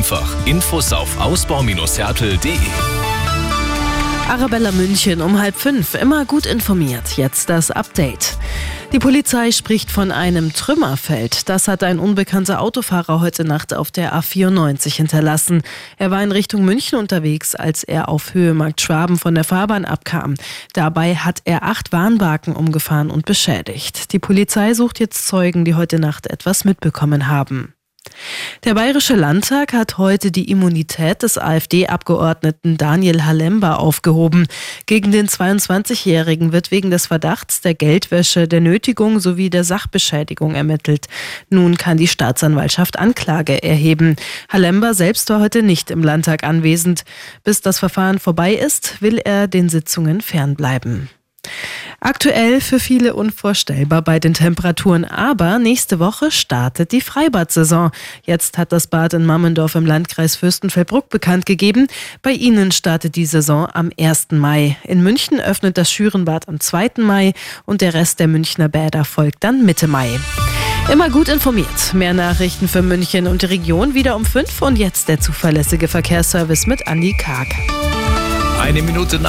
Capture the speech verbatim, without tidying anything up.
einfach. Infos auf ausbau Hertel punkt de. Arabella München um halb fünf. Immer gut informiert. Jetzt das Update. Die Polizei spricht von einem Trümmerfeld. Das hat ein unbekannter Autofahrer heute Nacht auf der A vierundneunzig hinterlassen. Er war in Richtung München unterwegs, als er auf Höhe Markt Schwaben von der Fahrbahn abkam. Dabei hat er acht Warnbarken umgefahren und beschädigt. Die Polizei sucht jetzt Zeugen, die heute Nacht etwas mitbekommen haben. Der Bayerische Landtag hat heute die Immunität des AfD-Abgeordneten Daniel Halemba aufgehoben. Gegen den zweiundzwanzigjährigen wird wegen des Verdachts der Geldwäsche, der Nötigung sowie der Sachbeschädigung ermittelt. Nun kann die Staatsanwaltschaft Anklage erheben. Halemba selbst war heute nicht im Landtag anwesend. Bis das Verfahren vorbei ist, will er den Sitzungen fernbleiben. Aktuell für viele unvorstellbar bei den Temperaturen, aber nächste Woche startet die Freibad-Saison. Jetzt hat das Bad in Mammendorf im Landkreis Fürstenfeldbruck bekannt gegeben. Bei ihnen startet die Saison am ersten Mai. In München öffnet das Schürenbad am zweiten Mai und der Rest der Münchner Bäder folgt dann Mitte Mai. Immer gut informiert. Mehr Nachrichten für München und die Region wieder um fünf und jetzt der zuverlässige Verkehrsservice mit Andi Karg. Eine Minute nach